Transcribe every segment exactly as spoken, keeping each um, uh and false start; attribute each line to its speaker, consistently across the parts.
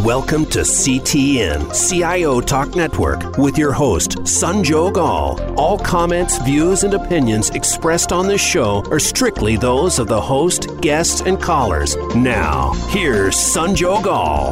Speaker 1: Welcome to C T N, C I O Talk Network, with your host, Sanjog Aul. All comments, views, and opinions expressed on this show are strictly those of the host, guests, and callers. Now, here's Sanjog Aul.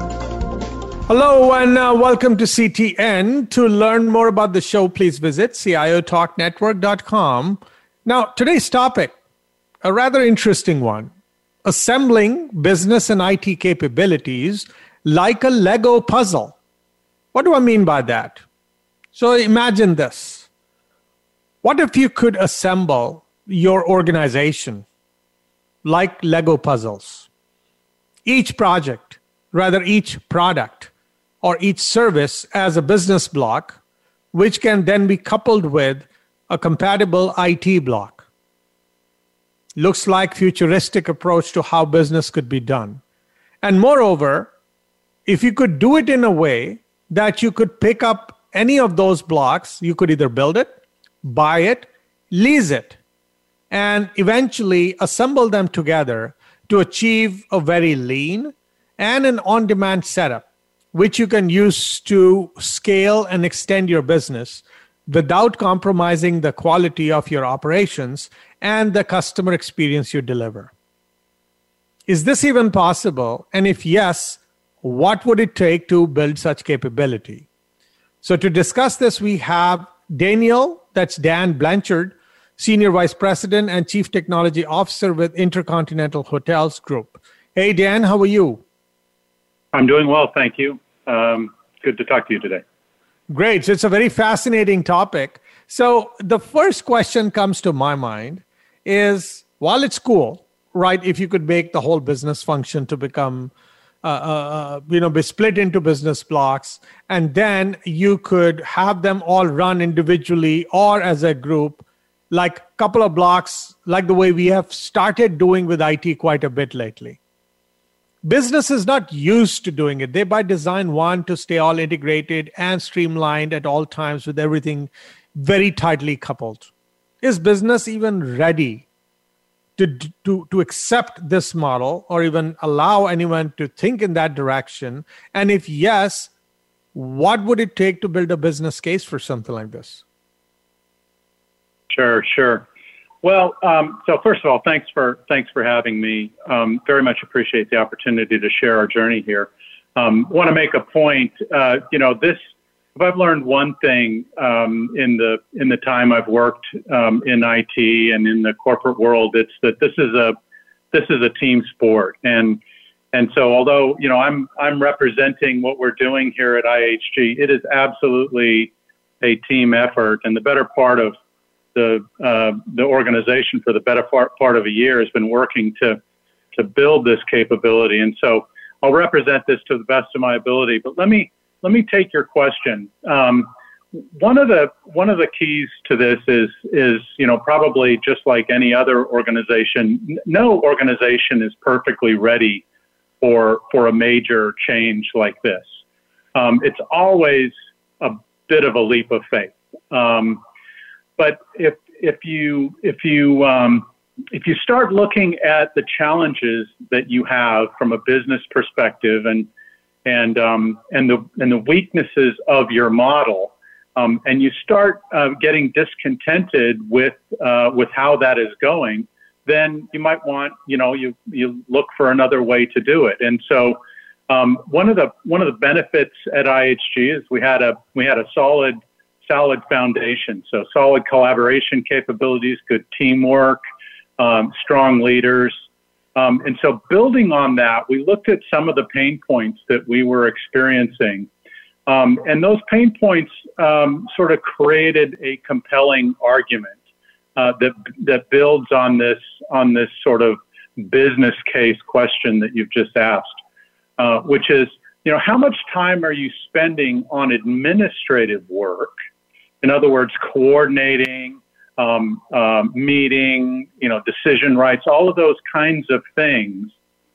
Speaker 2: Hello and uh, welcome to C T N. To learn more about the show, please visit C I O Talk Network dot com. Now, today's topic, a rather interesting one. Assembling business and I T capabilities like a Lego puzzle. What do I mean by that? So imagine this. What if you could assemble your organization like Lego puzzles? Each project, rather each product, or each service as a business block, which can then be coupled with a compatible I T block. Looks like futuristic approach to how business could be done. And moreover, if you could do it in a way that you could pick up any of those blocks, you could either build it, buy it, lease it, and eventually assemble them together to achieve a very lean and an on-demand setup, which you can use to scale and extend your business without compromising the quality of your operations and the customer experience you deliver. Is this even possible? And if yes, what would it take to build such capability? So to discuss this, we have Daniel, that's Dan Blanchard, Senior Vice President and Chief Technology Officer with Intercontinental Hotels Group. Hey, Dan, how are you?
Speaker 3: I'm doing well, thank you. Um, good to talk to you today.
Speaker 2: Great. So it's a very fascinating topic. So the first question comes to my mind is, while it's cool, right, if you could make the whole business function to become, uh, uh, you know, be split into business blocks, and then you could have them all run individually or as a group, like a couple of blocks, like the way we have started doing with I T quite a bit lately. Business is not used to doing it. They by design want to stay all integrated and streamlined at all times with everything very tightly coupled. Is business even ready to, to, to accept this model or even allow anyone to think in that direction? And if yes, what would it take to build a business case for something like this?
Speaker 3: Sure, sure. Well, um, so first of all, thanks for thanks for having me. Um, very much appreciate the opportunity to share our journey here. Um, want to make a point. Uh, you know, this. If I've learned one thing um, in the in the time I've worked um, in I T and in the corporate world, it's that this is a this is a team sport. And and so, although you know I'm I'm representing what we're doing here at I H G, it is absolutely a team effort. And the better part of the uh, the organization for the better part, part of a year has been working to to build this capability. And so I'll represent this to the best of my ability. But let me let me take your question. Um, one of the one of the keys to this is is you know probably just like any other organization, no organization is perfectly ready for for a major change like this. Um, it's always a bit of a leap of faith. Um, But if if you if you um, if you start looking at the challenges that you have from a business perspective and and um, and the and the weaknesses of your model, um, and you start uh, getting discontented with uh, with how that is going, then you might want you know you you look for another way to do it. And so um, one of the one of the benefits at I H G is we had a we had a solid. solid foundation. So solid collaboration capabilities, good teamwork, um, strong leaders. Um, and so building on that, we looked at some of the pain points that we were experiencing. Um, and those pain points um, sort of created a compelling argument uh, that that builds on this on this sort of business case question that you've just asked, uh, which is, you know, how much time are you spending on administrative work? In other words, coordinating, um, um, meeting, you know, decision rights, all of those kinds of things,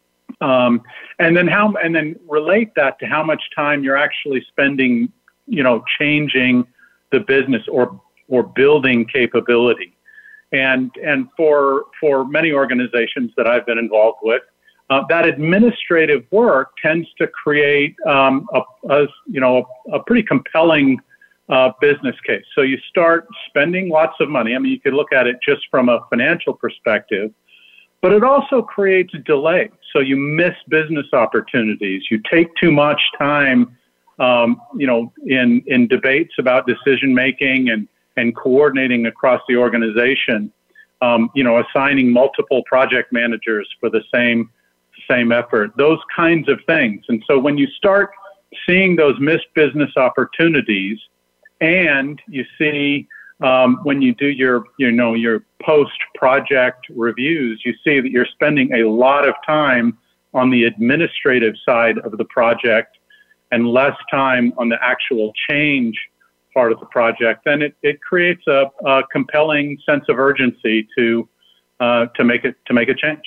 Speaker 3: um, and then how, and then relate that to how much time you're actually spending, you know, changing the business or or building capability. And and for for many organizations that I've been involved with, uh, that administrative work tends to create um, a, a you know a, a pretty compelling uh, business case. So you start spending lots of money. I mean, you could look at it just from a financial perspective, but it also creates delay. So you miss business opportunities. You take too much time, um, you know, in in debates about decision making and and coordinating across the organization. Um, you know, assigning multiple project managers for the same same effort. Those kinds of things. And so when you start seeing those missed business opportunities, and you see um, when you do your, you know, your post-project reviews, you see that you're spending a lot of time on the administrative side of the project and less time on the actual change part of the project, then it, it creates a, a compelling sense of urgency to uh, to make it to make a change.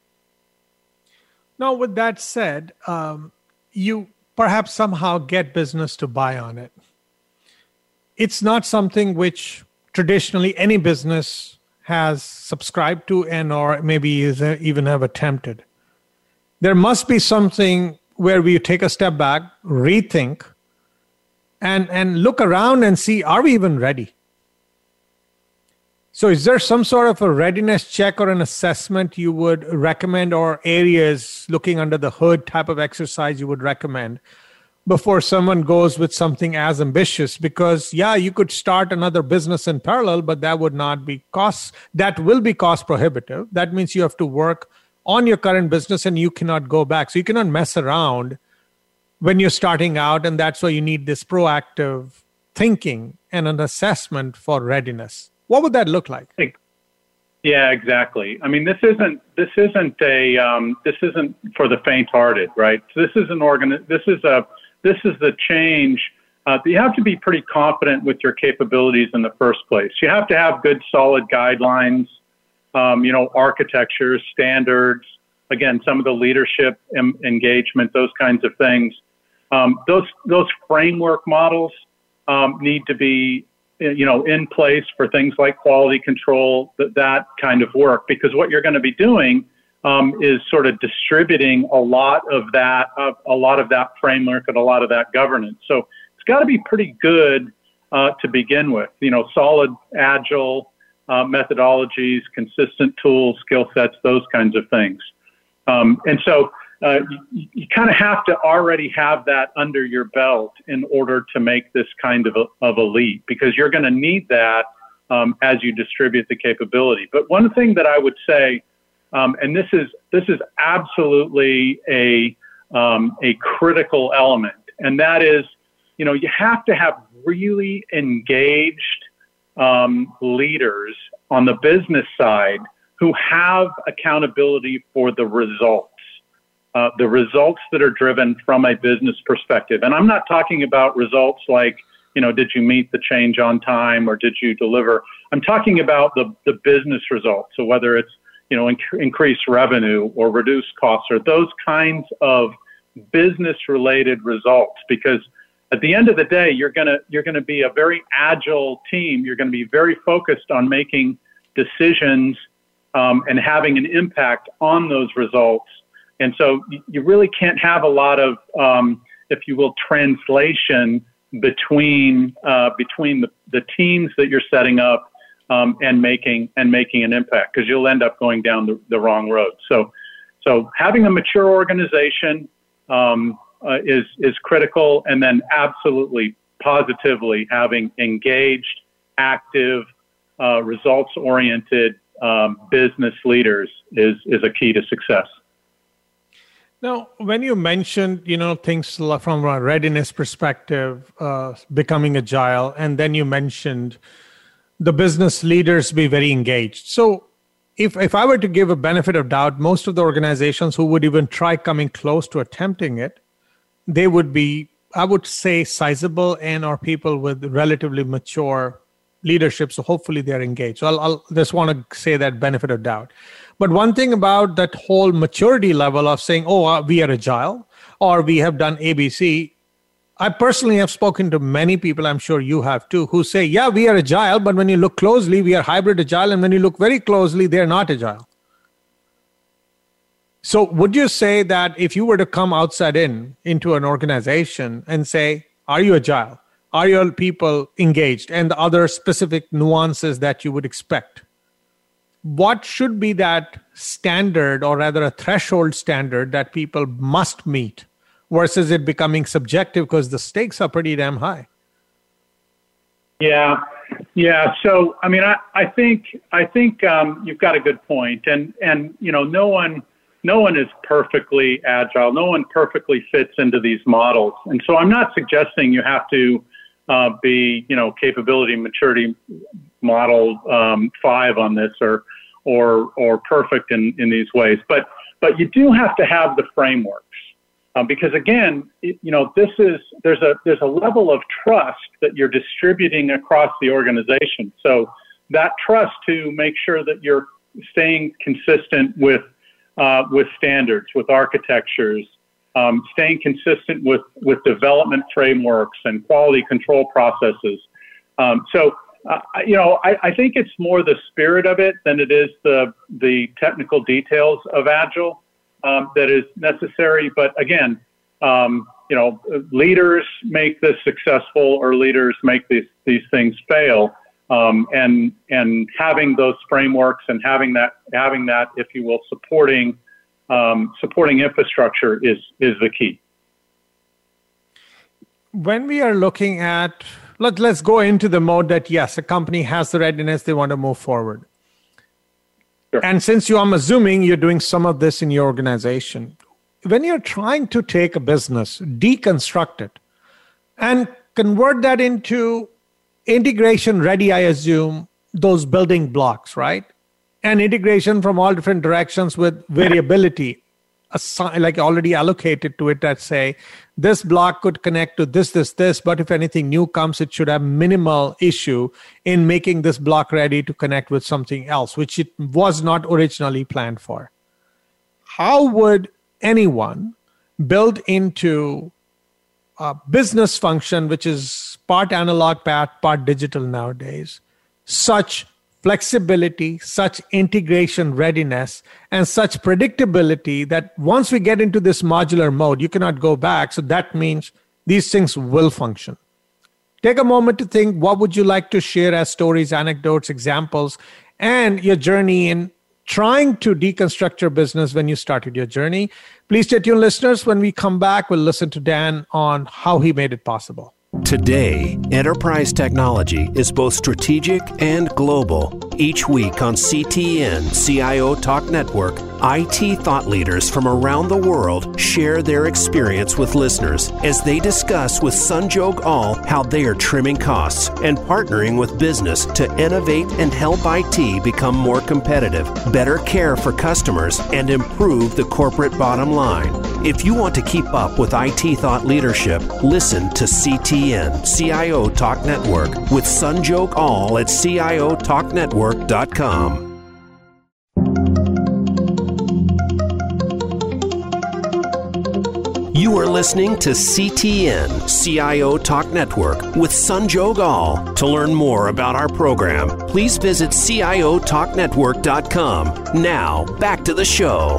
Speaker 2: Now, with that said, um, you perhaps somehow get business to buy on it. It's not something which traditionally any business has subscribed to and or maybe even have attempted. There must be something where we take a step back, rethink, and, and look around and see, are we even ready? So is there some sort of a readiness check or an assessment you would recommend, or areas looking under the hood type of exercise you would recommend before someone goes with something as ambitious? Because yeah, you could start another business in parallel, but that would not be cost, that will be cost prohibitive. That means you have to work on your current business and you cannot go back. So you cannot mess around when you're starting out. And that's why you need this proactive thinking and an assessment for readiness. What would that look like?
Speaker 3: Yeah, exactly. I mean, this isn't this isn't a um, this isn't for the faint-hearted, right? So this is an organ. This is a this is the change. Uh, you have to be pretty confident with your capabilities in the first place. You have to have good, solid guidelines. Um, you know, architecture, standards. Again, some of the leadership em- engagement, those kinds of things. Um, those those framework models um, need to be, you know, in place for things like quality control, that, that kind of work, because what you're going to be doing um, is sort of distributing a lot of that, uh, a lot of that framework and a lot of that governance. So it's got to be pretty good uh, to begin with, you know, solid, agile uh, methodologies, consistent tools, skill sets, those kinds of things. Um, and so Uh, you, you kind of have to already have that under your belt in order to make this kind of a, of a leap, because you're going to need that um, as you distribute the capability. But one thing that I would say, um, and this is this is absolutely a um, a critical element, and that is, you know, you have to have really engaged um, leaders on the business side who have accountability for the results. Uh, the results that are driven from a business perspective. And I'm not talking about results like, you know, did you meet the change on time or did you deliver? I'm talking about the, the business results. So whether it's, you know, inc- increased revenue or reduced costs or those kinds of business related results, because at the end of the day, you're going to, you're going to be a very agile team. You're going to be very focused on making decisions um, and having an impact on those results. And so you really can't have a lot of, um, if you will, translation between uh, between the, the teams that you're setting up um, and making and making an impact, because you'll end up going down the, the wrong road. So, so having a mature organization um, uh, is is critical, and then absolutely, positively having engaged, active, uh, results-oriented um, business leaders is is a key to success.
Speaker 2: Now, when you mentioned, you know, things from a readiness perspective, uh, becoming agile, and then you mentioned the business leaders be very engaged. So if, if I were to give a benefit of doubt, most of the organizations who would even try coming close to attempting it, they would be, I would say, sizable and or people with relatively mature leadership. So hopefully they're engaged. So I'll, I'll just want to say that benefit of doubt. But one thing about that whole maturity level of saying, oh, uh, we are agile, or we have done A B C. I personally have spoken to many people, I'm sure you have too, who say, yeah, we are agile, but when you look closely, we are hybrid agile. And when you look very closely, they're not agile. So would you say that if you were to come outside in into an organization and say, are you agile? Are your people engaged? And the other specific nuances that you would expect, what should be that standard, or rather a threshold standard that people must meet, versus it becoming subjective because the stakes are pretty damn high?
Speaker 3: Yeah, yeah. So, I mean, I, I think I think um, you've got a good point, and and you know, no one no one is perfectly agile. No one perfectly fits into these models, and so I'm not suggesting you have to uh, be, you know, capability maturity model um, five on this, or or or perfect in, in these ways. But but you do have to have the frameworks, um, because again, it, you know, this is there's a there's a level of trust that you're distributing across the organization. So that trust to make sure that you're staying consistent with uh, with standards, with architectures, um, staying consistent with with development frameworks and quality control processes. Um, so. Uh, you know, I, I think it's more the spirit of it than it is the the technical details of Agile um, that is necessary. But again, um, you know, leaders make this successful, or leaders make these these things fail. Um, and and having those frameworks and having that having that, if you will, supporting um, supporting infrastructure is is the key.
Speaker 2: When we are looking at Let, let's go into the mode that, yes, a company has the readiness, they want to move forward.
Speaker 3: Sure.
Speaker 2: And since you, I'm assuming you're doing some of this in your organization, when you're trying to take a business, deconstruct it, and convert that into integration ready, I assume, those building blocks, right? And integration from all different directions with variability, assign, like already allocated to it, that say, this block could connect to this, this, this, but if anything new comes, it should have minimal issue in making this block ready to connect with something else, which it was not originally planned for. How would anyone build into a business function, which is part analog, part, part digital nowadays, such flexibility, such integration readiness, and such predictability that once we get into this modular mode, you cannot go back. So that means these things will function. Take a moment to think, what would you like to share as stories, anecdotes, examples, and your journey in trying to deconstruct your business when you started your journey. Please stay tuned, listeners. When we come back, we'll listen to Dan on how he made it possible.
Speaker 1: Today, enterprise technology is both strategic and global. Each week on C T N, C I O Talk Network, I T thought leaders from around the world share their experience with listeners as they discuss with Sanjog Aul how they are trimming costs and partnering with business to innovate and help I T become more competitive, better care for customers, and improve the corporate bottom line. If you want to keep up with I T thought leadership, listen to C T N, C I O Talk Network, with Sanjog Aul at C I O talk network dot com. You are listening to C T N, C I O Talk Network, with Sanjog Aul. To learn more about our program, please visit C I O talk network dot com. Now, back to the show.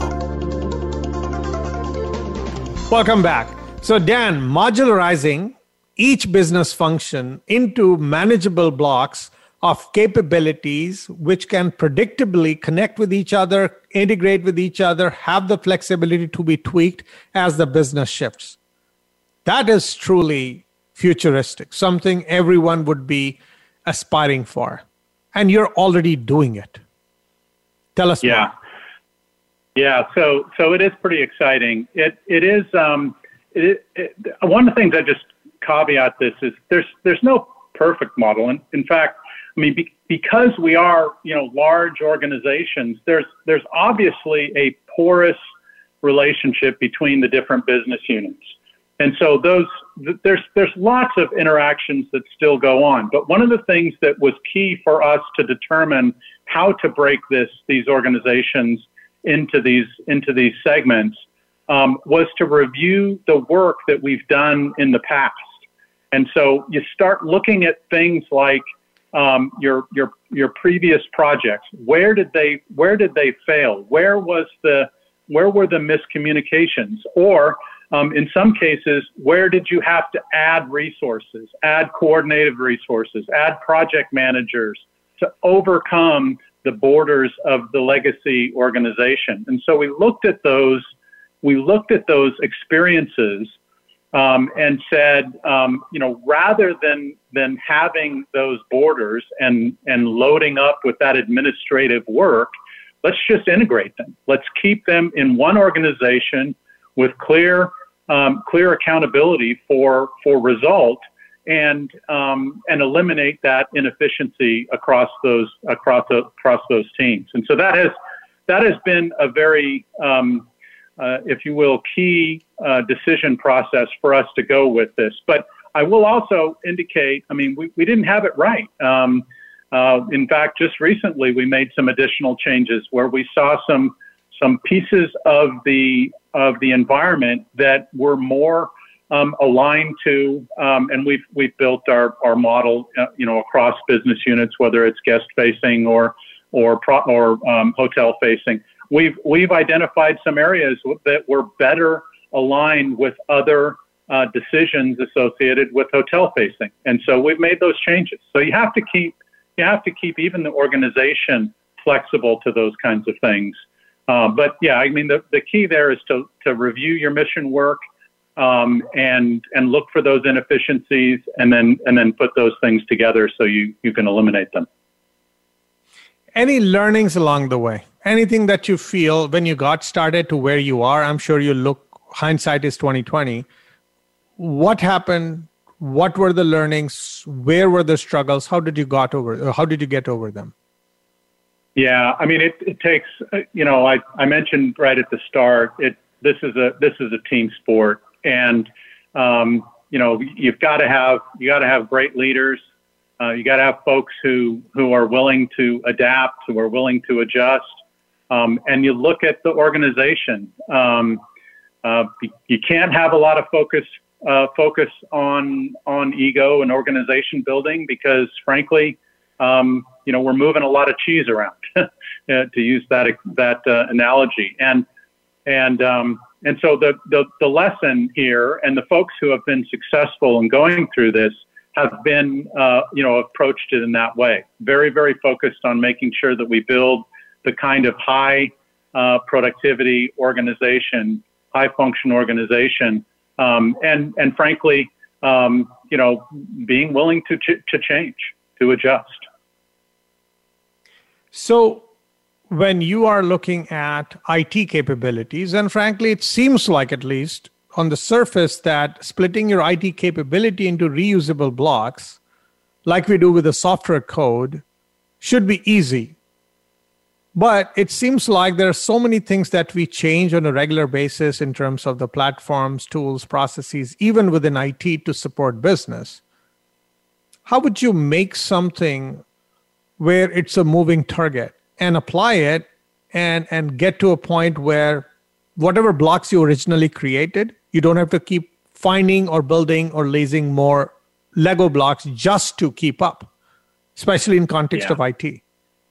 Speaker 2: Welcome back. So, Dan, modularizing each business function into manageable blocks of capabilities which can predictably connect with each other, integrate with each other, have the flexibility to be tweaked as the business shifts. That is truly futuristic, something everyone would be aspiring for. And you're already doing it. Tell us
Speaker 3: yeah.
Speaker 2: more.
Speaker 3: Yeah, so so it is pretty exciting. It it is um it, it, one of the things I just caveat this is there's there's no perfect model, and in fact, I mean be, because we are you know large organizations, there's there's obviously a porous relationship between the different business units, and so those there's there's lots of interactions that still go on. But one of the things that was key for us to determine how to break this these organizations into these into these segments um, was to review the work that we've done in the past. And so you start looking at things like um, your your your previous projects. Where did they where did they fail? Where was the where were the miscommunications? Or um, in some cases, where did you have to add resources, add coordinated resources, add project managers to overcome the borders of the legacy organization? And so we looked at those, we looked at those experiences um, and said, um, you know, rather than than having those borders and and loading up with that administrative work, let's just integrate them. Let's keep them in one organization with clear um, clear accountability for for result, and um, and eliminate that inefficiency across those across the, across those teams. And so that has that has been a very um, uh, if you will, key uh, decision process for us to go with this. But I will also indicate, I mean, we, we didn't have it right. Um, uh, in fact, just recently we made some additional changes where we saw some some pieces of the of the environment that were more um, aligned to, um, and we've we've built our our model, uh, you know, across business units, whether it's guest facing or or pro, or um, hotel facing. We've we've identified some areas that were better aligned with other uh, decisions associated with hotel facing, and so we've made those changes. So you have to keep you have to keep even the organization flexible to those kinds of things. Uh, but yeah, I mean the, the key there is to to review your mission work um, and and look for those inefficiencies, and then and then put those things together so you you can eliminate them.
Speaker 2: Any learnings along the way? Anything that you feel when you got started to where you are? I'm sure you look, hindsight is twenty twenty. What happened? What were the learnings? Where were the struggles? How did you got over? How did you get over them?
Speaker 3: Yeah, I mean, it, it takes. You know, I, I mentioned right at the start. It this is a this is a team sport, and um, you know, you've got to have you got to have great leaders. Uh, you got to have folks who who are willing to adapt, who are willing to adjust. Um, and you look at the organization. Um, uh, you can't have a lot of focus uh, focus on on ego and organization building because, frankly, um, you know, we're moving a lot of cheese around, to use that that uh, analogy. And and um, and so the, the the lesson here, and the folks who have been successful in going through this have been, uh, you know, approached it in that way. Very, very focused on making sure that we build the kind of high uh, productivity organization, high function organization, um, and and frankly, um, you know, being willing to ch- to change, to adjust.
Speaker 2: So, when you are looking at I T capabilities, and frankly, it seems like, at least on the surface, that splitting your I T capability into reusable blocks, like we do with the software code, should be easy. But it seems like there are so many things that we change on a regular basis in terms of the platforms, tools, processes, even within I T to support business. How would you make something where it's a moving target and apply it and, and get to a point where whatever blocks you originally created, you don't have to keep finding or building or lasing more Lego blocks just to keep up, especially in context
Speaker 3: yeah.
Speaker 2: of I T?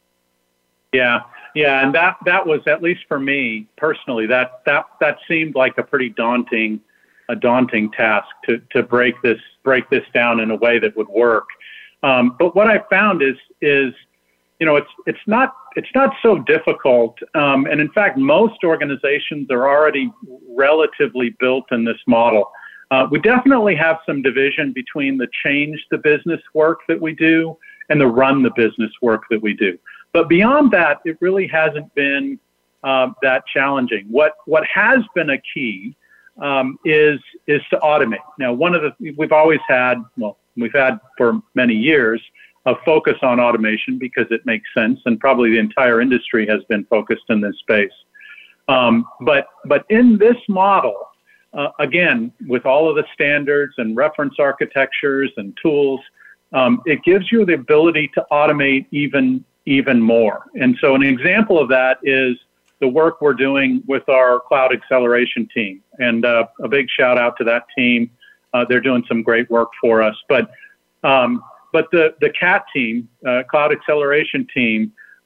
Speaker 3: Yeah, yeah, and that that was, at least for me personally, that that that seemed like a pretty daunting, a daunting task to to break this break this down in a way that would work. Um, but what I found is is you know it's it's not it's not so difficult, um, and in fact, most organizations are already relatively built in this model. Uh, we definitely have some division between the change the business work that we do and the run the business work that we do. But beyond that, it really hasn't been uh, that challenging. What what has been a key um, is is to automate. Now, one of the we've always had, well, we've had for many years, a focus on automation because it makes sense, and probably the entire industry has been focused in this space. Um, but but in this model, uh, again, with all of the standards and reference architectures and tools, um, it gives you the ability to automate even even more. And so an example of that is the work we're doing with our cloud acceleration team. And uh, a big shout out to that team. Uh, they're doing some great work for us. But um, but the, the C A T team, uh, cloud acceleration team,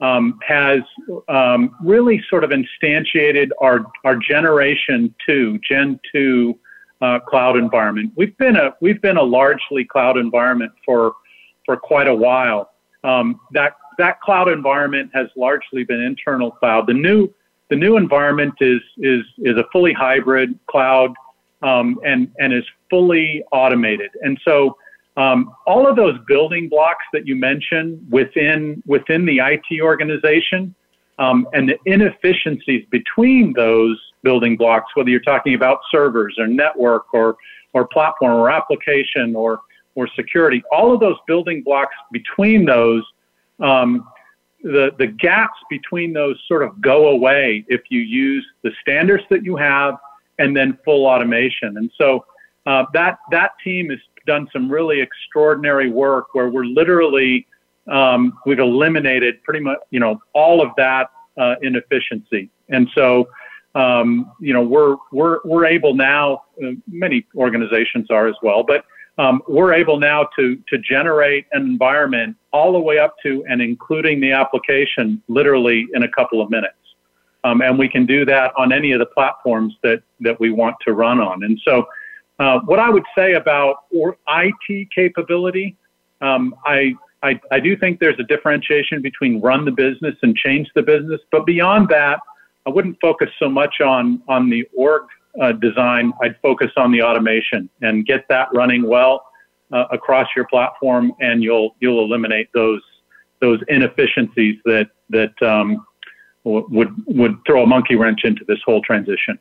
Speaker 3: um, has um, really sort of instantiated our our Generation Two, Gen Two uh, cloud environment. We've been a we've been a largely cloud environment for for quite a while. Um, that that cloud environment has largely been internal cloud. The new the new environment is is is a fully hybrid cloud um, and and is fully automated. And so um, all of those building blocks that you mentioned within within the I T organization um, and the inefficiencies between those building blocks, whether you're talking about servers or network or or platform or application or or security, all of those building blocks between those, um, the, the gaps between those sort of go away if you use the standards that you have and then full automation. And so uh, that that team has done some really extraordinary work where we're literally, um, we've eliminated pretty much, you know, all of that uh, inefficiency. And so, um, you know, we're, we're, we're able now, uh, many organizations are as well, but Um, we're able now to to generate an environment all the way up to and including the application literally in a couple of minutes. Um, and we can do that on any of the platforms that, that we want to run on. And so uh, what I would say about or I T capability, um, I, I, I do think there's a differentiation between run the business and change the business. But beyond that, I wouldn't focus so much on, on the org Uh, design. I'd focus on the automation and get that running well uh, across your platform, and you'll you'll eliminate those those inefficiencies that that um, w- would would throw a monkey wrench into this whole transition.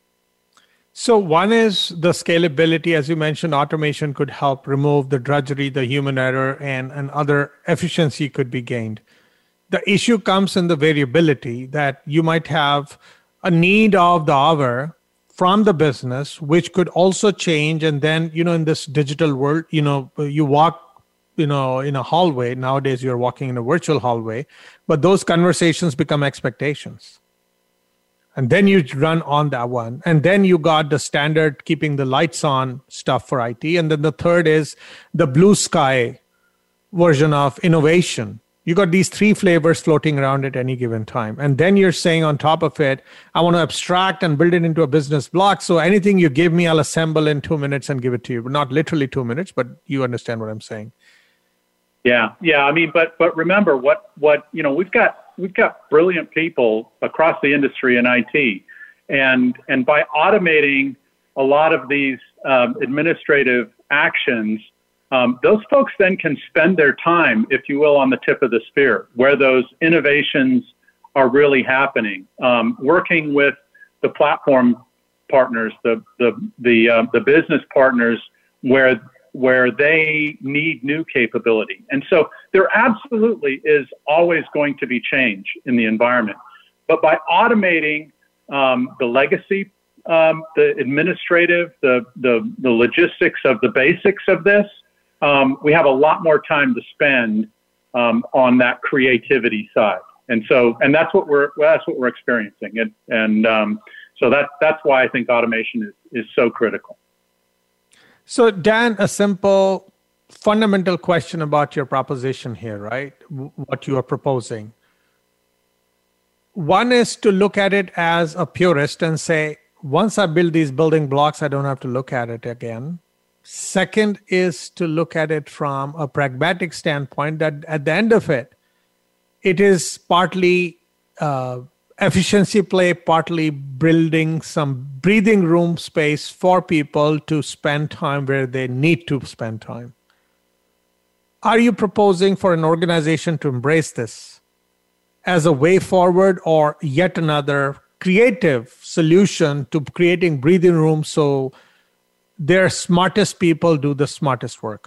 Speaker 2: So one is the scalability, as you mentioned. Automation could help remove the drudgery, the human error, and and other efficiency could be gained. The issue comes in the variability that you might have a need of the hour from the business, which could also change. And then, you know, in this digital world, you know, you walk, you know, in a hallway. Nowadays, you're walking in a virtual hallway, but those conversations become expectations. And then you run on that one. And then you got the standard keeping the lights on stuff for I T. And then the third is the blue sky version of innovation. You got these three flavors floating around at any given time. And then you're saying on top of it, I want to abstract and build it into a business block. So anything you give me, I'll assemble in two minutes and give it to you. But not literally two minutes, but you understand what I'm saying.
Speaker 3: Yeah, yeah. I mean, but but remember what what you know we've got we've got brilliant people across the industry in I T, and and by automating a lot of these um, administrative actions, Um, those folks then can spend their time, if you will, on the tip of the spear, where those innovations are really happening. Um, working with the platform partners, the the the uh, the business partners, where where they need new capability, and so there absolutely is always going to be change in the environment. But by automating um, the legacy, um, the administrative, the the the logistics of the basics of this. Um, we have a lot more time to spend um, on that creativity side, and so and that's what we're well, that's what we're experiencing, and and um, so that that's why I think automation is is so critical.
Speaker 2: So Dan, a simple fundamental question about your proposition here, right? What you are proposing. One is to look at it as a purist and say, once I build these building blocks, I don't have to look at it again. Second is to look at it from a pragmatic standpoint that at the end of it, it is partly uh, efficiency play, partly building some breathing room space for people to spend time where they need to spend time. Are you proposing for an organization to embrace this as a way forward or yet another creative solution to creating breathing room so their smartest people do the smartest work?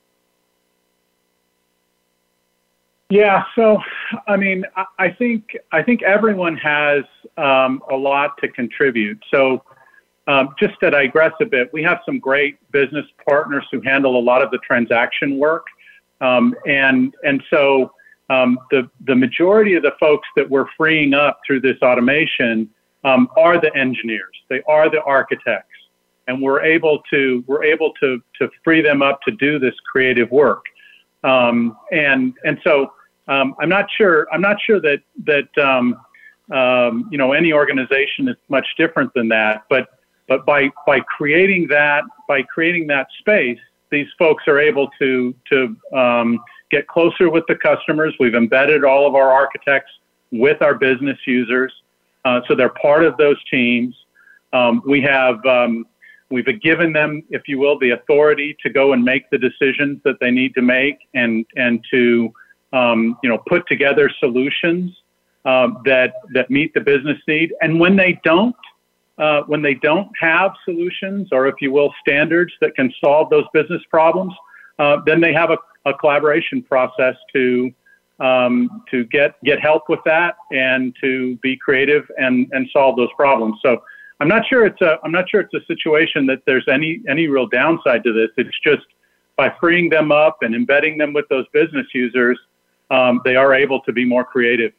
Speaker 3: Yeah, so I mean, I think I think everyone has um, a lot to contribute. So um, just to digress a bit, we have some great business partners who handle a lot of the transaction work, um, and and so um, the the majority of the folks that we're freeing up through this automation um, are the engineers. They are the architects. And we're able to we're able to to free them up to do this creative work, um, and and so um, I'm not sure. I'm not sure that that um, um, you know any organization is much different than that. But but by by creating that by creating that space, these folks are able to to um, get closer with the customers. We've embedded all of our architects with our business users, uh, so they're part of those teams. Um, we have um, we've given them, if you will, the authority to go and make the decisions that they need to make, and and to um, you know put together solutions uh, that that meet the business need. And when they don't, uh, when they don't have solutions, or if you will, standards that can solve those business problems, uh, then they have a, a collaboration process to um, to get get help with that and to be creative and and solve those problems. So I'm not sure it's a I'm not sure it's a situation that there's any any real downside to this. It's just by freeing them up and embedding them with those business users, um, they are able to be more creative.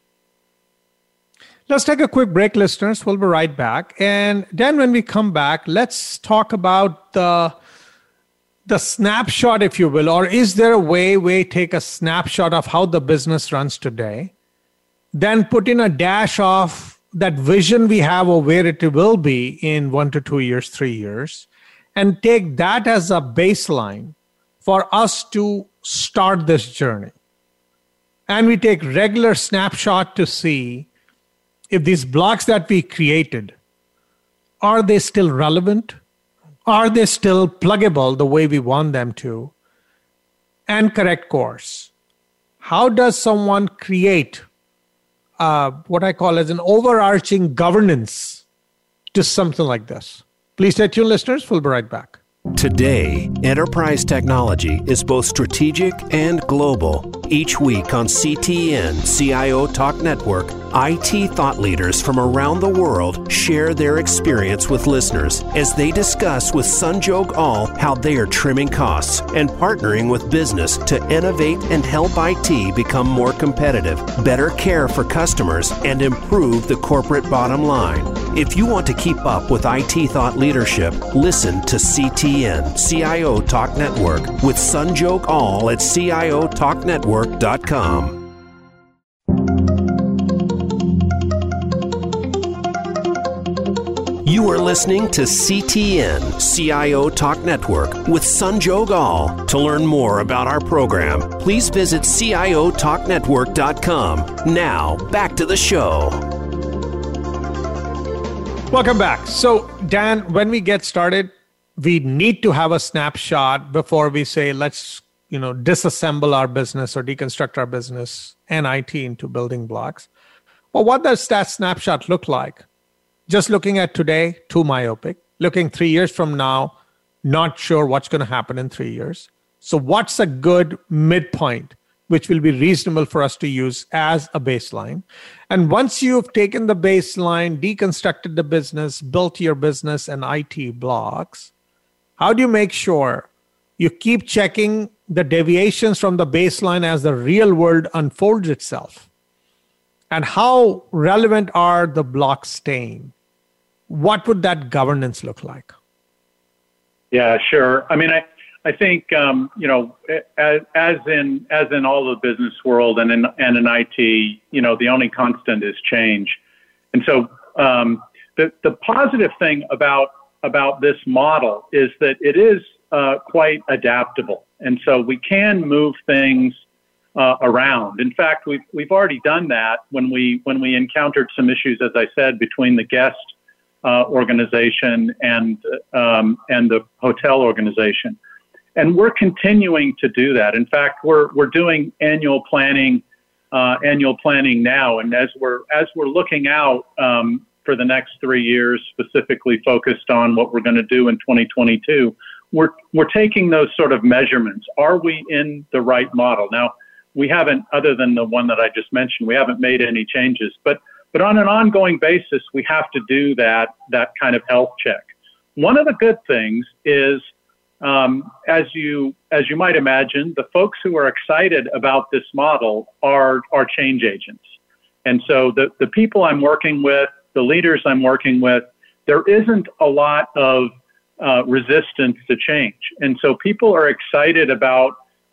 Speaker 2: Let's take a quick break, listeners. We'll be right back. And then when we come back, let's talk about the the snapshot, if you will, or is there a way we take a snapshot of how the business runs today, then put in a dash of that vision we have of where it will be in one to two years, three years, and take that as a baseline for us to start this journey. And we take regular snapshot to see if these blocks that we created, are they still relevant? Are they still pluggable the way we want them to? And correct course. How does someone create uh, what I call as an overarching governance to something like this? Please stay tuned, listeners. We'll be right back.
Speaker 1: Today, enterprise technology is both strategic and global. Each week on C T N, C I O Talk Network, I T thought leaders from around the world share their experience with listeners as they discuss with Sanjog Aul how they are trimming costs and partnering with business to innovate and help I T become more competitive, better care for customers, and improve the corporate bottom line. If you want to keep up with I T thought leadership, listen to C T N, C I O Talk Network with Sanjog Aul at C I O talk network dot com. You are listening to C T N, C I O Talk Network with Sanjog Aul. To learn more about our program, please visit C I O talk network dot com. Now, back to the show.
Speaker 2: Welcome back. So, Dan, when we get started, we need to have a snapshot before we say, let's, you know, disassemble our business or deconstruct our business and I T into building blocks. Well, what does that snapshot look like? Just looking at today, too myopic. Looking three years from now, not sure what's going to happen in three years. So what's a good midpoint, which will be reasonable for us to use as a baseline? And once you've taken the baseline, deconstructed the business, built your business and I T blocks, how do you make sure you keep checking the deviations from the baseline as the real world unfolds itself? And how relevant are the blocks staying? What would that governance look like?
Speaker 3: Yeah, sure. I mean, I, I think, um, you know, as, as in as in all the business world and in, and in I T, you know, the only constant is change. And so um, the, the positive thing about about this model is that it is uh, quite adaptable. And so we can move things uh, around. In fact, we've we've already done that when we when we encountered some issues, as I said, between the guest uh, organization and um, and the hotel organization. And we're continuing to do that. In fact, we're we're doing annual planning uh, annual planning now, and as we're as we're looking out um, for the next three years, specifically focused on what we're going to do in twenty twenty-two, we're we're taking those sort of measurements. Are we in the right model? Now, we haven't, other than the one that I just mentioned, we haven't made any changes. But but on an ongoing basis, we have to do that that kind of health check. One of the good things is, um, as you as you might imagine, the folks who are excited about this model are are change agents. And so the the people I'm working with, the leaders I'm working with, there isn't a lot of uh, resistance to change. And so people are excited about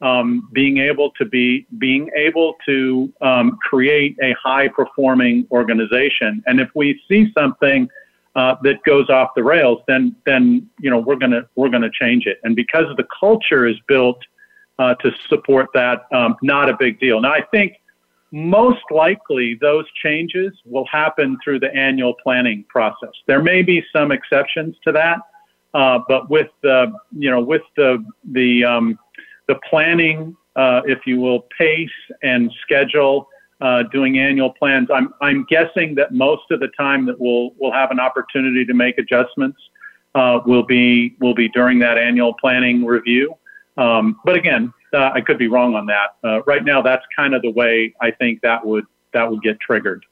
Speaker 3: um, being able to be being able to um, create a high performing organization. And if we see something uh, that goes off the rails, then then you know we're gonna we're gonna change it. And because the culture is built uh, to support that, um, not a big deal. Now I think most likely those changes will happen through the annual planning process. There may be some exceptions to that, uh, but with the you know with the the um, the planning, uh, if you will, pace and schedule, uh, doing annual plans, I'm I'm guessing that most of the time that we'll we'll have an opportunity to make adjustments uh, will be will be during that annual planning review. Um, but again, uh, I could be wrong on that. Uh, right now, that's kind of the way I think that would that would get triggered.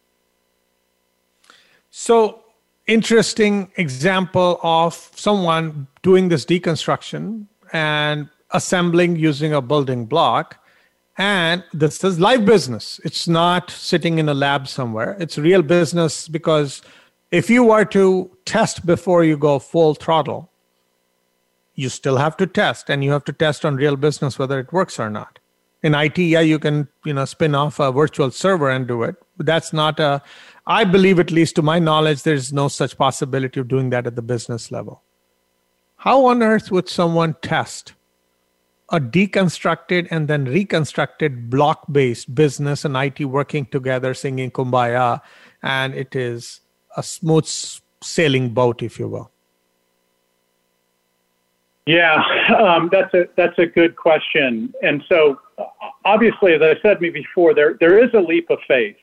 Speaker 2: So, interesting example of someone doing this deconstruction and assembling using a building block. And this is live business. It's not sitting in a lab somewhere. It's real business, because if you were to test before you go full throttle, you still have to test, and you have to test on real business whether it works or not. In I T, yeah, you can, you know, spin off a virtual server and do it. But that's not a, I believe, at least to my knowledge, there's no such possibility of doing that at the business level. How on earth would someone test a deconstructed and then reconstructed block-based business and I T working together, singing Kumbaya, and it is a smooth sailing boat, if you will?
Speaker 3: Yeah, um, that's a that's a good question. And so, obviously, as I said before, there there is a leap of faith.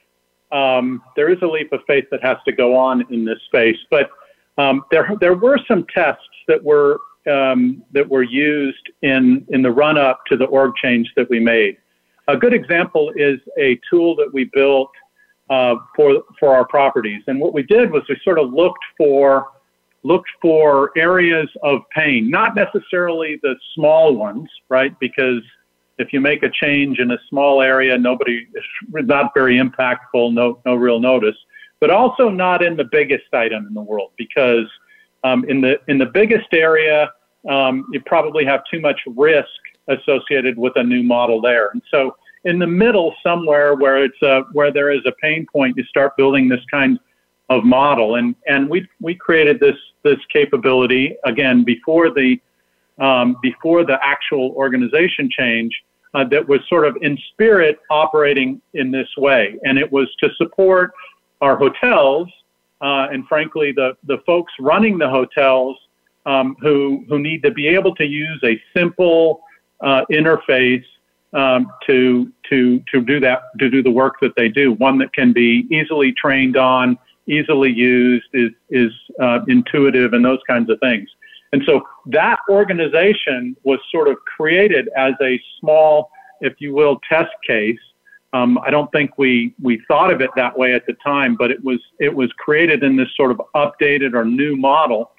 Speaker 3: Um, there is a leap of faith that has to go on in this space. But um, there there were some tests that were um, that were used in in the run up to the org change that we made. A good example is a tool that we built uh, for for our properties. And what we did was we sort of looked for. looked for areas of pain, not necessarily the small ones, right? Because if you make a change in a small area, nobody, it's not very impactful, no, no real notice, but also not in the biggest item in the world, because um, in the in the biggest area, um, you probably have too much risk associated with a new model there. And so in the middle somewhere where it's a, where there is a pain point, you start building this kind of model. And, and we, we created this, this capability again, before the, um, before the actual organization change, uh, that was sort of in spirit operating in this way. And it was to support our hotels, uh, and frankly, the, the folks running the hotels, um, who, who need to be able to use a simple, uh, interface, um, to, to, to do that, to do the work that they do. One that can be easily trained on, easily used, is is uh, intuitive, and those kinds of things. And so that organization was sort of created as a small, if you will, test case. Um, I don't think we we thought of it that way at the time, but it was it was created in this sort of updated or new model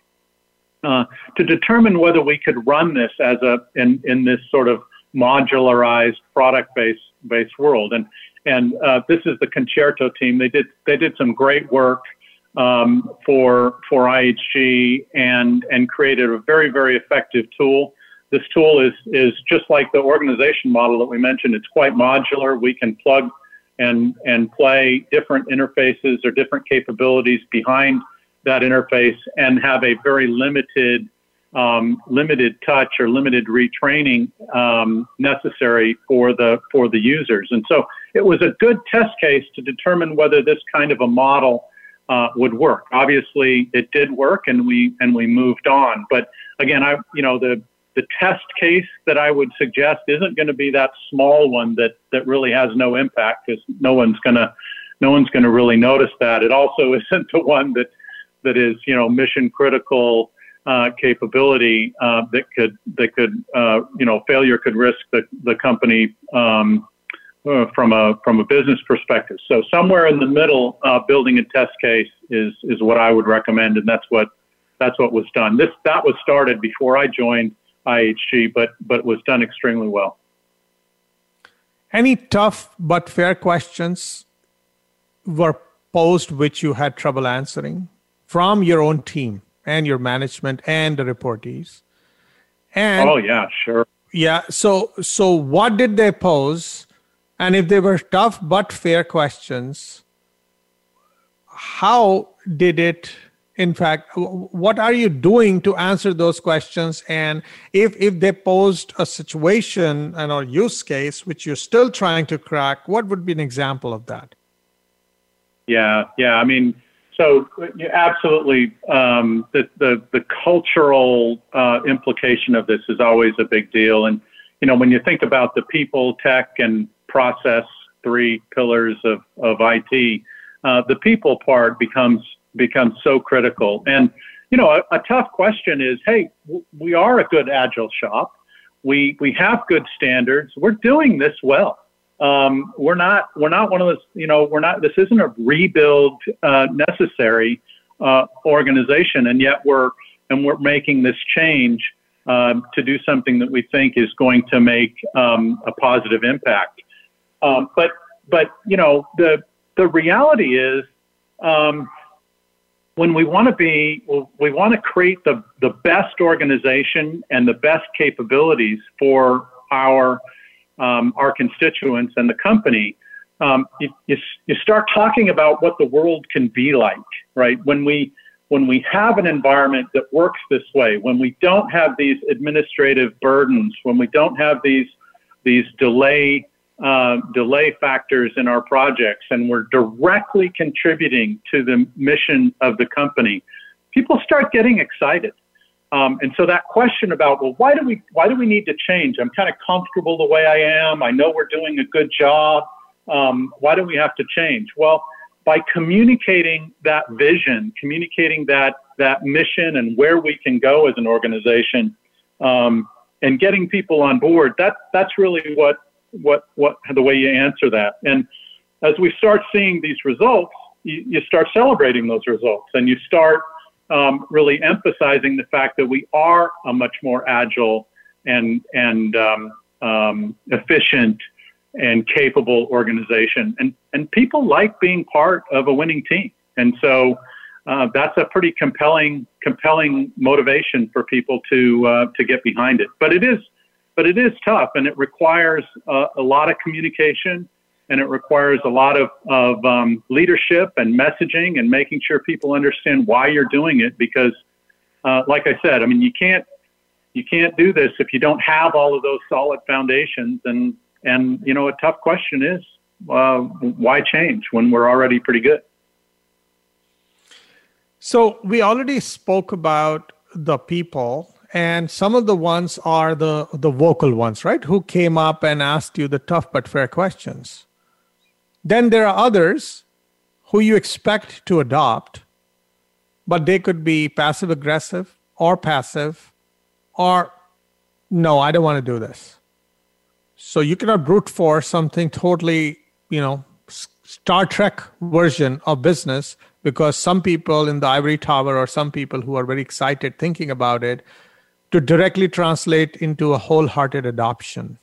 Speaker 3: uh, to determine whether we could run this as a in in this sort of modularized product based based world. And And uh, this is the Concerto team. They did they did some great work um, for for I H G and and created a very very effective tool. This tool is is just like the organization model that we mentioned. It's quite modular. We can plug and and play different interfaces or different capabilities behind that interface and have a very limited um, limited touch or limited retraining um, necessary for the for the users. And so it was a good test case to determine whether this kind of a model uh, would work. Obviously, it did work, and we and we moved on. But again, I you know the the test case that I would suggest isn't going to be that small one that that really has no impact, because no one's gonna no one's gonna really notice that. It also isn't the one that that is you know mission critical. Uh, capability uh, that could that could uh, you know failure could risk the the company um, uh, from a from a business perspective. So somewhere in the middle, uh, building a test case is is what I would recommend, and that's what that's what was done. This that was started before I joined I H G, but but was done extremely well.
Speaker 2: Any tough but fair questions were posed which you had trouble answering from your own team and your management and the reportees? And
Speaker 3: oh yeah, sure.
Speaker 2: Yeah. So, so what did they pose? And if they were tough but fair questions, how did it, in fact, what are you doing to answer those questions? And if if they posed a situation and or use case which you're still trying to crack, what would be an example of that?
Speaker 3: Yeah, yeah. I mean, so absolutely, um, the, the the cultural uh, implication of this is always a big deal. And you know, when you think about the people, tech, and process, three pillars of of I T, uh, the people part becomes becomes so critical. And you know, a, a tough question is, hey, w- we are a good agile shop. We we have good standards. We're doing this well. Um, we're not, we're not one of those, you know, we're not, this isn't a rebuild, uh, necessary, uh, organization. And yet we're, and we're making this change, um, to do something that we think is going to make, um, a positive impact. Um, but, but, you know, the, the reality is, um, when we want to be, we want to create the, the best organization and the best capabilities for our Um, our constituents and the company, um, you, you, you start talking about what the world can be like, right? When we when we have an environment that works this way, when we don't have these administrative burdens, when we don't have these these delay uh, delay factors in our projects, and we're directly contributing to the mission of the company, people start getting excited. Um, and so that question about, well, why do we why do we need to change? I'm kind of comfortable the way I am. I know we're doing a good job. Um, why do we have to change? Well, by communicating that vision, communicating that that mission and where we can go as an organization, um, and getting people on board, that that's really what what what the way you answer that. And as we start seeing these results, you, you start celebrating those results, and you start Um, really emphasizing the fact that we are a much more agile and and um, um, efficient and capable organization, and and people like being part of a winning team, and so uh, that's a pretty compelling compelling motivation for people to uh, to get behind it. But it is but it is tough, and it requires uh, a lot of communication. And it requires a lot of, of um, leadership and messaging and making sure people understand why you're doing it. Because, uh, like I said, I mean, you can't you can't do this if you don't have all of those solid foundations. And and you know, a tough question is, uh, why change when we're already pretty good?
Speaker 2: So we already spoke about the people, and some of the ones are the the vocal ones, right? Who came up and asked you the tough but fair questions. Then there are others who you expect to adopt, but they could be passive aggressive or passive, or no, I don't want to do this. So you cannot brute force something totally, you know, Star Trek version of business, because some people in the ivory tower or some people who are very excited thinking about it, to directly translate into a wholehearted adoption.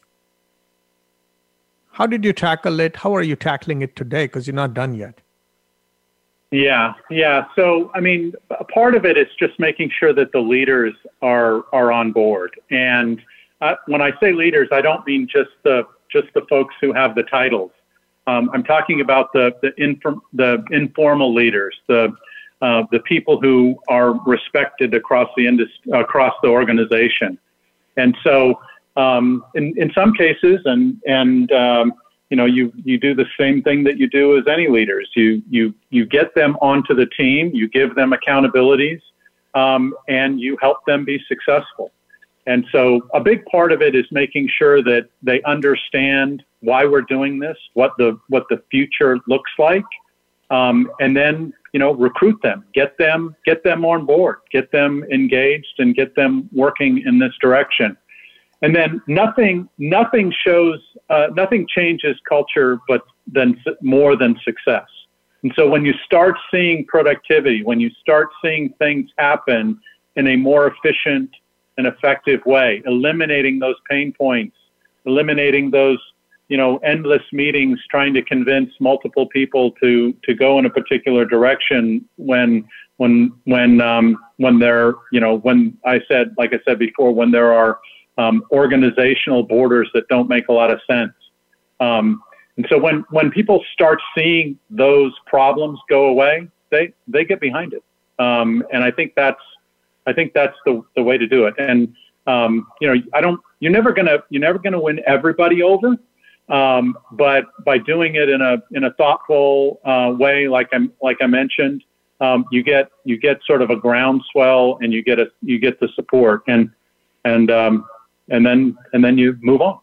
Speaker 2: How did you tackle it? How are you tackling it today? Because you're not done yet.
Speaker 3: Yeah, yeah. So, I mean, a part of it is just making sure that the leaders are are on board. And uh, when I say leaders, I don't mean just the just the folks who have the titles. Um, I'm talking about the the, inform, the informal leaders, the uh, the people who are respected across the industry, across the organization. And so, Um, in, in some cases, and and um, you know, you you do the same thing that you do as any leaders. You you you get them onto the team, you give them accountabilities, um, and you help them be successful. And so, a big part of it is making sure that they understand why we're doing this, what the what the future looks like, um, and then you know, recruit them, get them get them on board, get them engaged, and get them working in this direction. And then nothing, nothing shows, uh, nothing changes culture, but then more than success. And so when you start seeing productivity, when you start seeing things happen in a more efficient and effective way, eliminating those pain points, eliminating those, you know, endless meetings, trying to convince multiple people to to go in a particular direction when when when um, when there, you know, when I said, like I said before, when there are um, organizational borders that don't make a lot of sense. Um, and so when, when people start seeing those problems go away, they, they get behind it. Um, and I think that's, I think that's the, the way to do it. And, um, you know, I don't, you're never going to, you're never going to win everybody over. Um, but by doing it in a, in a thoughtful, uh, way, like I, like I mentioned, um, you get, you get sort of a groundswell and you get a, you get the support and, and, um, and then, and then you move on.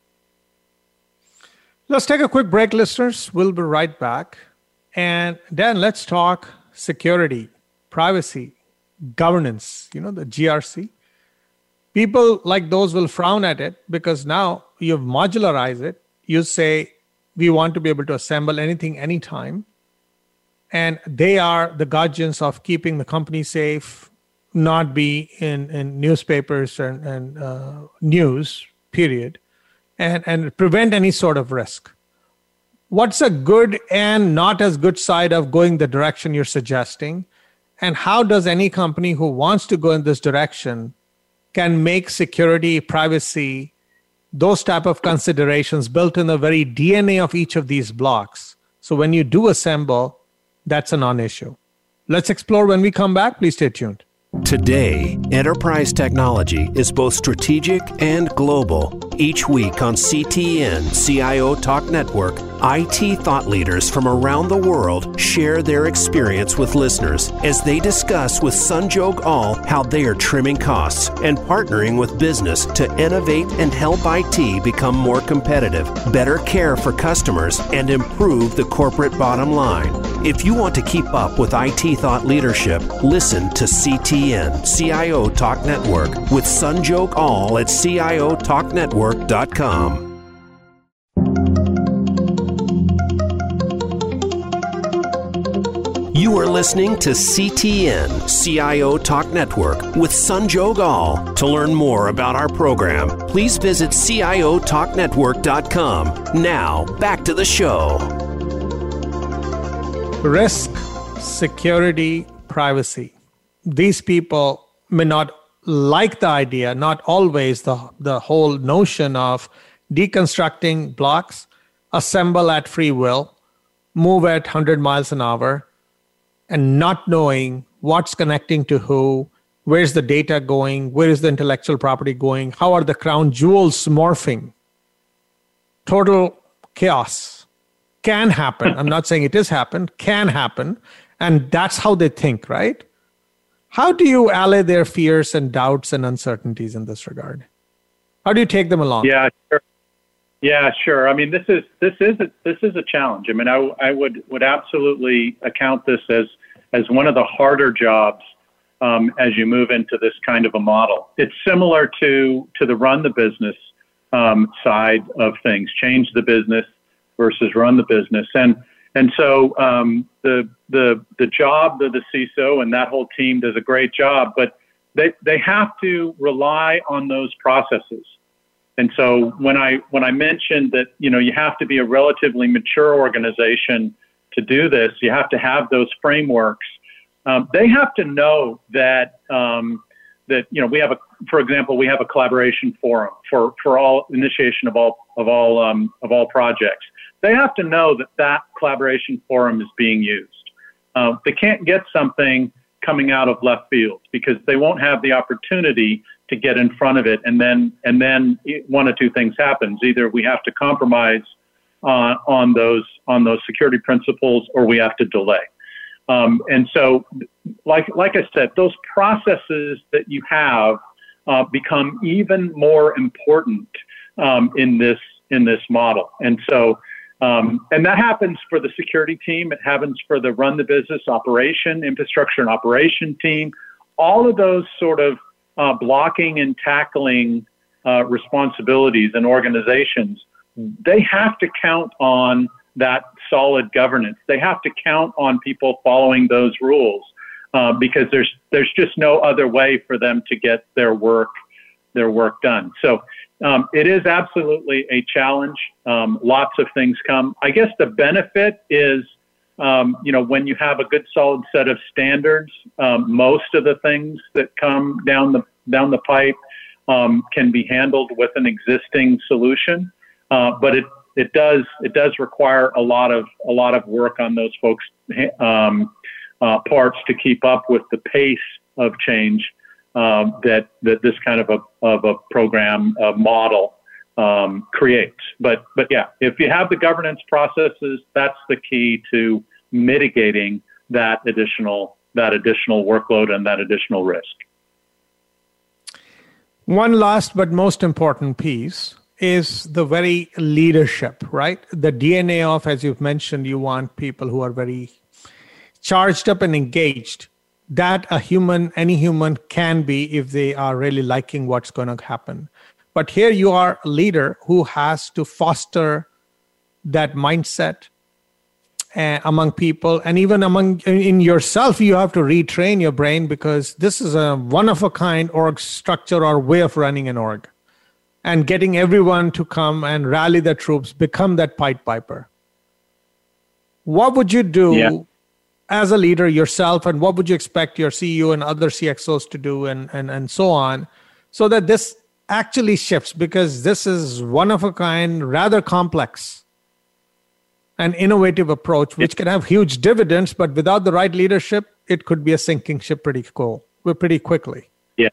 Speaker 2: Let's take a quick break, listeners. We'll be right back. And Dan, let's talk security, privacy, governance, you know, the G R C. People like those will frown at it because now you've modularized it. You say, we want to be able to assemble anything, anytime. And they are the guardians of keeping the company safe, not be in, in newspapers and, and uh, news, period, and, and prevent any sort of risk. What's a good and not as good side of going the direction you're suggesting? And how does any company who wants to go in this direction can make security, privacy, those type of considerations built in the very D N A of each of these blocks? So when you do assemble, that's a non-issue. Let's explore when we come back. Please stay tuned.
Speaker 1: Today, enterprise technology is both strategic and global. Each week on C T N, C I O Talk Network, I T thought leaders from around the world share their experience with listeners as they discuss with Sanjog Aul how they are trimming costs and partnering with business to innovate and help I T become more competitive, better care for customers, and improve the corporate bottom line. If you want to keep up with I T thought leadership, listen to C T N, C I O Talk Network with Sanjog Aul at C I O talk network dot com. You are listening to C T N, C I O Talk Network with Sanjog Aul. To learn more about our program, please visit C I O talk network dot com. Now, back to the show.
Speaker 2: Risk, security, privacy. These people may not like the idea, not always the, the whole notion of deconstructing blocks, assemble at free will, move at one hundred miles an hour, and not knowing what's connecting to who, where's the data going, where is the intellectual property going, how are the crown jewels morphing. Total chaos can happen. I'm not saying it is happened, can happen. And that's how they think, right? How do you allay their fears and doubts and uncertainties in this regard? How do you take them along?
Speaker 3: Yeah, sure. Yeah, sure. I mean, this is this is a, this is a challenge. I mean, I, I would would absolutely account this as as one of the harder jobs um, as you move into this kind of a model. It's similar to to the run the business um, side of things, change the business versus run the business, and and so um, the the the job of the C I S O and that whole team does a great job, but they they have to rely on those processes. And so when I when I mentioned that, you know, you have to be a relatively mature organization to do this, you have to have those frameworks. Um, they have to know that um, that you know we have a, for example, we have a collaboration forum for, for all initiation of all of all um, of all projects. They have to know that that collaboration forum is being used. Uh, they can't get something coming out of left field because they won't have the opportunity to get in front of it. And then, and then one of two things happens. Either we have to compromise uh, on those, on those security principles, or we have to delay. Um, and so, like, like I said, those processes that you have uh, become even more important um, in this, in this model. And so, Um, and that happens for the security team. It happens for the run the business operation, infrastructure and operation team. All of those sort of uh, blocking and tackling uh, responsibilities and organizations, they have to count on that solid governance. They have to count on people following those rules uh, because there's there's just no other way for them to get their work their work done. So. Um, it is absolutely a challenge. Um, lots of things come. I guess the benefit is, um, you know, when you have a good solid set of standards, um, most of the things that come down the down the pipe um, can be handled with an existing solution, uh, but it it does it does require a lot of a lot of work on those folks' um, uh, parts to keep up with the pace of change um, that that this kind of a of a program uh, model um, creates. But but yeah, if you have the governance processes, that's the key to mitigating that additional that additional workload and that additional risk.
Speaker 2: One last but most important piece is the very leadership, right? The D N A of, as you've mentioned, you want people who are very charged up and engaged. That a human, any human can be if they are really liking what's going to happen. But here you are a leader who has to foster that mindset uh, among people, and even among in yourself, you have to retrain your brain, because this is a one-of-a-kind org structure or way of running an org. And getting everyone to come and rally the troops, become that Pied Piper. What would you do yeah. as a leader yourself, and what would you expect your C E O and other C X Os to do, and, and, and so on, so that this actually shifts? Because this is one of a kind, rather complex and innovative approach, which can have huge dividends, but without the right leadership, it could be a sinking ship pretty cool, pretty quickly.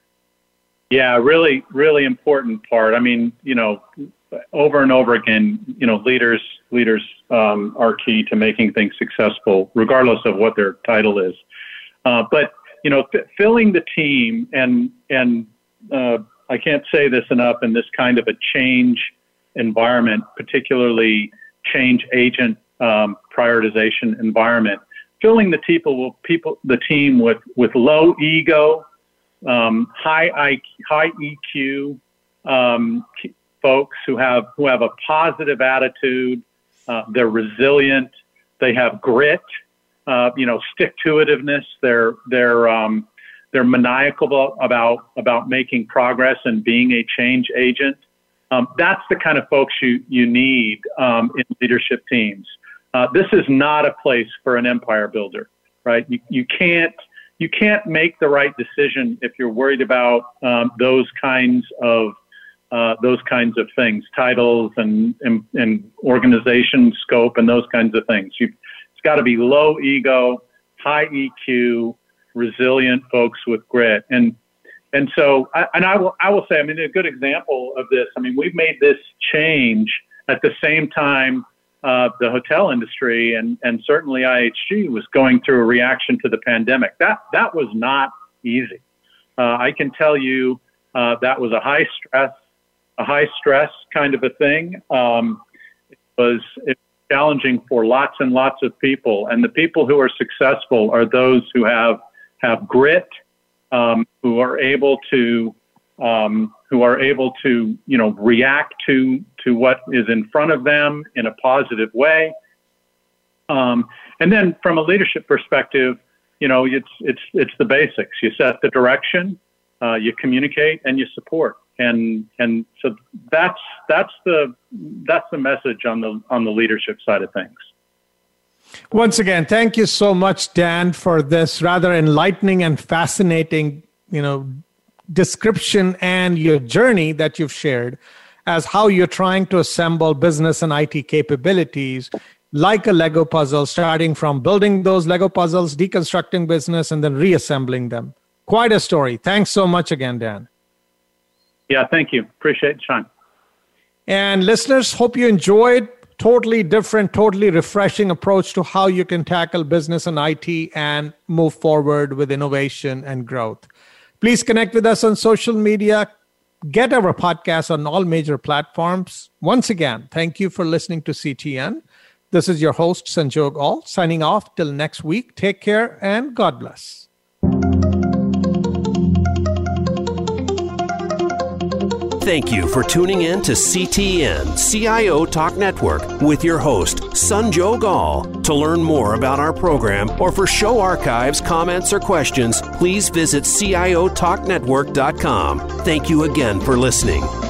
Speaker 3: Yeah, really, really important part. I mean, you know, over and over again, you know, leaders leaders um, are key to making things successful, regardless of what their title is. Uh, but you know, f- filling the team, and and uh, I can't say this enough, in this kind of a change environment, particularly change agent um, prioritization environment, filling the people people the team with with low ego. Um, high I Q, high E Q um, folks who have who have a positive attitude. Uh, they're resilient. They have grit. Uh, you know, stick-to-itiveness. They're they're um, they're maniacal about about making progress and being a change agent. Um, that's the kind of folks you you need um, in leadership teams. Uh, this is not a place for an empire builder, right? You you can't. You can't make the right decision if you're worried about um, those kinds of uh, those kinds of things, titles and, and and organization scope and those kinds of things. You, it's got to be low ego, high E Q, resilient folks with grit. And and so I, and I will I will say, I mean, a good example of this. I mean, we've made this change at the same time. Uh, the hotel industry and, and certainly I H G was going through a reaction to the pandemic. That that was not easy. Uh, I can tell you uh, that was a high stress, a high stress kind of a thing. Um, it was it was challenging for lots and lots of people, and the people who are successful are those who have have grit, um, who are able to. Um, who are able to, you know, react to to what is in front of them in a positive way. Um, and then from a leadership perspective, you know, it's it's it's the basics. You set the direction, uh, you communicate, and you support. And and so that's that's the that's the message on the on the leadership side of things.
Speaker 2: Once again, thank you so much, Dan, for this rather enlightening and fascinating, you know, description and your journey that you've shared as how you're trying to assemble business and I T capabilities like a Lego puzzle, starting from building those Lego puzzles, deconstructing business, and then reassembling them. Quite a story. Thanks so much again, Dan.
Speaker 3: Yeah, thank you. Appreciate the time.
Speaker 2: And listeners, hope you enjoyed. Totally different, totally refreshing approach to how you can tackle business and I T and move forward with innovation and growth. Please connect with us on social media. Get our podcast on all major platforms. Once again, thank you for listening to C T N. This is your host, Sanjog Aul, signing off till next week. Take care and God bless.
Speaker 1: Thank you for tuning in to C T N, C I O Talk Network, with your host, Sanjog Aul. To learn more about our program or for show archives, comments, or questions, please visit C I O talk network dot com. Thank you again for listening.